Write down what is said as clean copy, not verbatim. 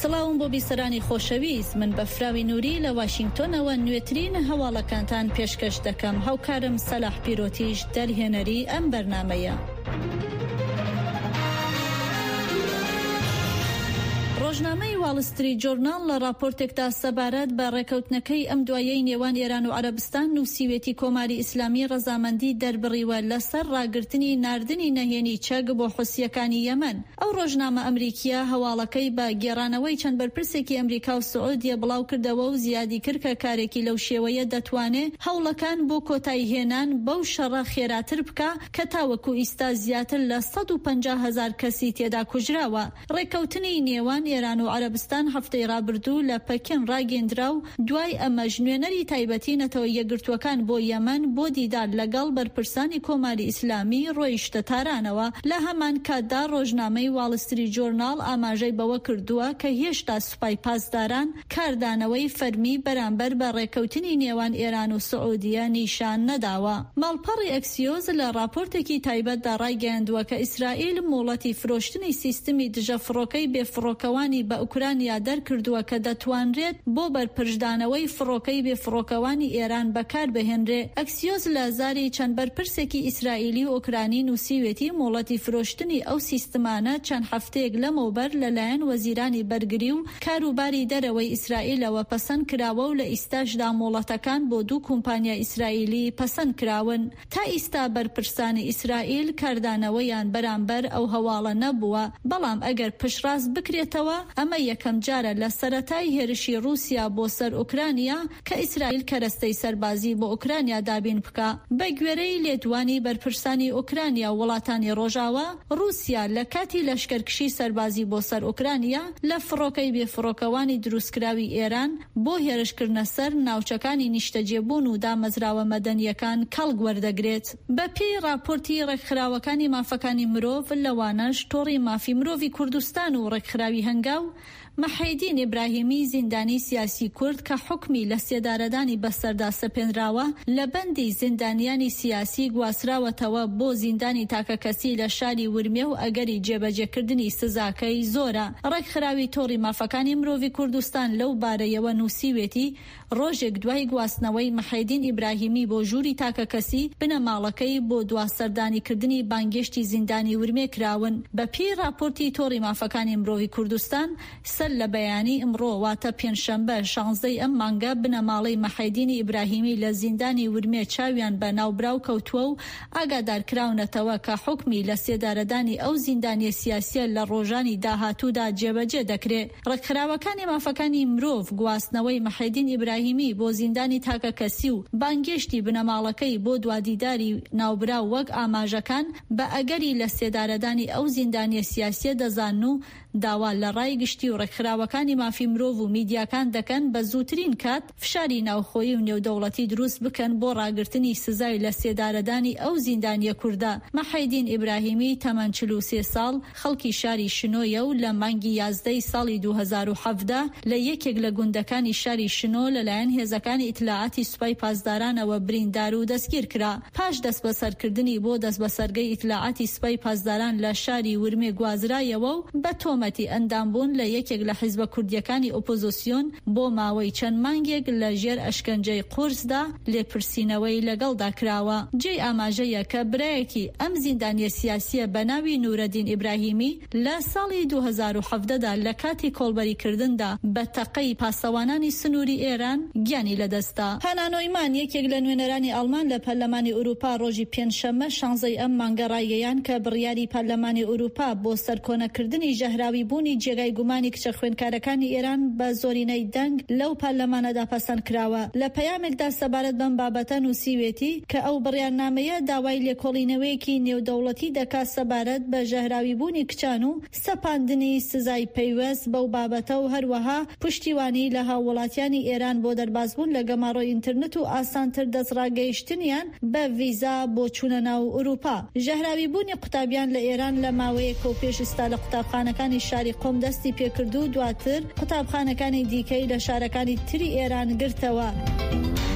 سڵاوم بۆ بیسەرانی خۆشەویست، من بەفراوی نووری لە واشنگتۆنەوە نوێترین هەواڵەکانتان پێشکەش دەکەم. هاوکارم سەلاح پیرۆتیش دەرهێنەری ئەم بەرنامەیە. ڕۆژنامەی واڵ ستریت جۆرنال لە راپۆرتێکدا سەبارەت بە ڕێکەوتنەکەی ئەم دوایەی نێوان ئێران و عەرەبستان نووسیوێتی کۆماری ئیسلامی ڕەزامەندی دەربڕیوە لەسەر ڕاگرتنی ناردنی نەهێنی چەک بۆ حوسیەکانی یەمەن. ئەو ڕۆژنامە ئەمریکیە هەواڵەکەی بە گێڕانەوەی چەند بەرپرسێکی ئەمریکا و سعودیە بڵاو کردەوە و زیادی کرد کە کارێکی لەو شێوەیە دەتوانێت هەوڵەکان بۆ کۆتایی هێنان بەو شەڕە خێراتر بکە کە تاوەکو ئیستا زیاتر لە 150,000 کەسی تێدا کوژراوە. ڕێکەوتنی نێوان ئێران و عەرەبستان هەفتەی ڕابردوو لە پەکین ڕاگەیەندرا و دوای ئەمەش نوێنەری تایبەتی نەتەوە یەکگرتووەکان بۆ یەمەن بۆ دیدار لەگەڵ بەرپرسانی کۆماری ئیسلامی ڕۆیشتە تارانەوە. لە هەمان کاتدا ڕۆژنامەی واڵ ستریت جۆرنال ئاماژەی بەوە کردووە کە هێشتا سوپای پاسداران کاردانەوەی فەرمی بەرامبەر بە ڕێکەوتنی نێوان ئێران و سعودیە نیشان نەداوە. ماڵپەڕی ئەکسیۆز لە راپۆرتێکی تایبەتدا ڕایگەیاندووە کە ئیسرائیل موڵەتی فرۆشتنی سیستمی دژە فڕۆکەی بێفڕۆکەوانی بە ئوکرانیا دەرکردووە کە دەتوانرێت بۆ بەرپرسدانەوەی فڕۆکەی بێفڕۆکەوانی ئێران بەکار بهێنرێ. ئەکسیۆز لە زاری چەند بەرپرسێکی ئیسرائیلی و ئوکرانی نووسیوێتی موڵەتی فرۆشتنی ئەو سیستمانە چەند هەفتەیەک لەمەوبەر لەلایەن وەزیرانی بەرگری و کاروباری دەرەوەی ئیسرائیلەوە پەسەند کراوە و لە ئیستاشدا موڵەتەکان بۆ دوو کۆمپانیا ئیسرائیلی پەسەند کراون. تا ئیستا بەرپرسانی ئیسرائیل کاردانەوەیان بەرامبەر ئەو هەواڵە نەبووە، بەڵام ئەگەر پشتڕاست بکرێتەوە ئەمە یەکەم جارە لە سەرەتای هێرشی رووسیا بۆ سەر ئوکرانیا کە ئیسرائیل کەرەستەی سەربازی بۆ ئوکرانیا دابین بکە. بە گوێرەی لێدوانی بەرپرسانی ئوکرانیا و وڵاتانی ڕۆژاوە، رووسیا لە کاتی لەشکرکشی سەربازی بۆ سەر ئوکرانیا لە فڕۆکەی بێفڕۆکەوانی دروستکراوی ئێران بۆ هێرشکردنە سەر ناوچەکانی نیشتەجێبوون و دامەزراوە مەدەنیەکان کەڵک وەردەگرێت. بە پێی راپۆرتی ڕێکخراوەکانی مافەکانی مرۆڤ لەوانەش تۆڕی مافی مرۆڤی کوردستان و ڕێکخراوی هەنگاو محەیدین ئیبراهیمی زیندانی سیاسی کورد کە حکمی لە سێدارەدانی بەسەردا سەپێنراوە لە بەندی زیندانیانی سیاسی گواسراوەتەوە بۆ زیندانی تاکەکەسی لە شاری ورمێ و ئەگەری جێبەجێکردنی سزاکەی زۆرە. ڕێکخراوی تۆڕی مافەکانی مرۆڤی کوردستان لەو بارەیەوە نووسیوێتی ڕۆژێک دوای گواستنەوەی محەیدین ئیبراهیمی بۆ ژووری تاکەکەسی بنەماڵەکەی بۆ دواسەردانیکردنی بانگێشتی زیندانی ورمێ کراون. بە پێی راپۆرتی تۆڕی مافەکانی مرۆڤی کوردستان لە بەیانی ئەمڕۆ واتە پێنجشەمبە 16 ئەم مانگە بنەماڵەی محەیدینی ئیبراهیمی لە زیندانی ورمێ چاویان بە ناوبراو کەوتووە و ئاگادارکراونەتەوە کە حکمی لە سێدارەدانی ئەو زیندانی سیاسیە لە ڕۆژانی داهاتوودا جێبەجێ دەکرێت. ڕێکخراوەکانی مافەکانی مرۆڤ گواستنەوەی محەیدین ئیبراهیمی بۆ زیندانی تاکەکەسی و بانگێشتی بنەماڵەکەی بۆ دوادیداری ناوبراو وەک ئاماژەکان بە ئەگەری لە سێدارەدانی ئەو زیندانی سیاسیە دەزان و داوا لە ڕای گشتی و ڕێکخراوەکانی مافی مرۆڤ و میدیاکان دەکەن بە زووترین کات فشاری ناوخۆیی و نێودەوڵەتی دروست بکەن بۆ ڕاگرتنی سزای لە سێدارەدانی ئەو زیندانیە کووردە. محەیدین ئیبراهیمی تەمەن 43 ساڵ خەڵکی شاری شنۆیە و لە مانگی 11 ساڵی 2017 لە یەکێک لە گوندەکانی شاری شنۆ لەلایەن هێزەکانی ئیتلاعاتی سوپای پاسدارانەوە بریندار و دەستگیر کرا. پاش دەست بەسەرکردنی بۆ دەست بەسەرگەی ئیتلاعاتی سوپای پاسداران لە شاری ورمێ گوازرایەوە و بە تۆمەتی ئەندامبوون لە یەکێک لە حیزبە کوردیەکانی ئۆپۆزیسیۆن بۆ ماوەی چەند مانگێک لە ژێر ئەشکەنجەی قورسدا لێپرسینەوەی لەگەڵدا کراوە. جێی ئاماژەیە کە برایەکی ئەم زیندانیە سیاسیە بە ناوی نورەدین ئیبراهیمی لە ساڵی 2017دا لە کاتی کۆڵبەریکردندا بە تەقەی پاسەوانانی سنووری ئێران گیانی لەدەستا. هەنانۆیمان یەکێک لە نوێنەرانی ئەڵمان لە پەرلەمانی ئوروپا ڕۆژی پێنجشەممە 16 ئەم مانگە ڕایگەیان کە بڕیاری پەرلەمانی ئوروپا بۆ سەرکۆنەکردنی ژەهراوی بوونی جێگای گومانی کچە خوێندکارەکانی ئێران بە زۆرینەی دەنگ لەو پەرلەمانەدا پەسەند کراوە. لە پەیامێکدا سەبارەت بەم بابەتە نووسیوێتی کە ئەو بڕیارنامەیە داوای لێکۆڵینەوەیەکی نێودەوڵەتی دەکات سەبارەت بە ژەهراوی بوونی کچان و سەپاندنی سزای پەیوەست بەو بابەتە و هەروەها پشتیوانی لە هاوڵاتیانی ئێران بۆ دەربازبوون لە گەماڕۆی ئینترنت و ئاسانتر دەستڕاگەیشتنیان بە ڤیزا بۆ چوونە ناو ئوروپا. ژەهراوی بوونی قوتابیان لە ئێران لە ماوەیەک و پێش ئێستا لە قوتابخانەکانی شاری قۆم دەستی پێکردو و دواتر قوتابخانەکانی دیکەی لە شارەکانی تری ئێران گرتەوە.